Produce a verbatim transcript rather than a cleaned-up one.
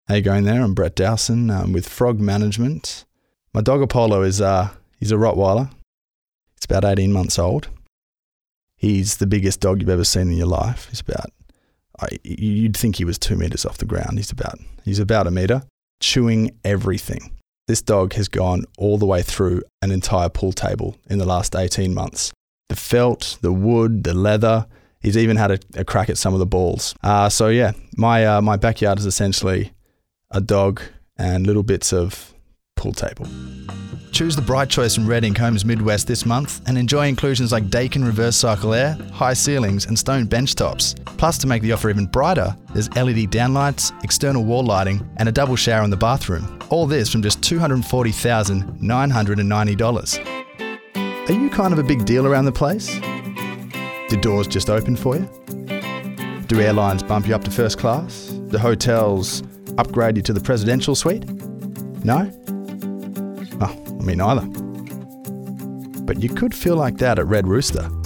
How you going there? I'm Brett Dowson um, with Frog Management. My dog Apollo is uh, he's a Rottweiler. He's about eighteen months old. He's the biggest dog you've ever seen in your life. He's about, I, you'd think he was two metres off the ground. He's about, he's about a metre, chewing everything. This dog has gone all the way through an entire pool table in the last eighteen months. The felt, the wood, the leather. He's even had a, a crack at some of the balls. Uh, so yeah, my uh, my backyard is essentially a dog and little bits of pool table. Choose the bright choice from Red Ink Homes Midwest this month and enjoy inclusions like Daikin reverse cycle air, high ceilings and stone bench tops. Plus, to make the offer even brighter, there's L E D downlights, external wall lighting and a double shower in the bathroom. All this from just two hundred forty thousand nine hundred ninety dollars. Are you kind of a big deal around the place? Do doors just open for you? Do airlines bump you up to first class? Do hotels upgrade you to the presidential suite? No? Oh, me neither. But you could feel like that at Red Rooster.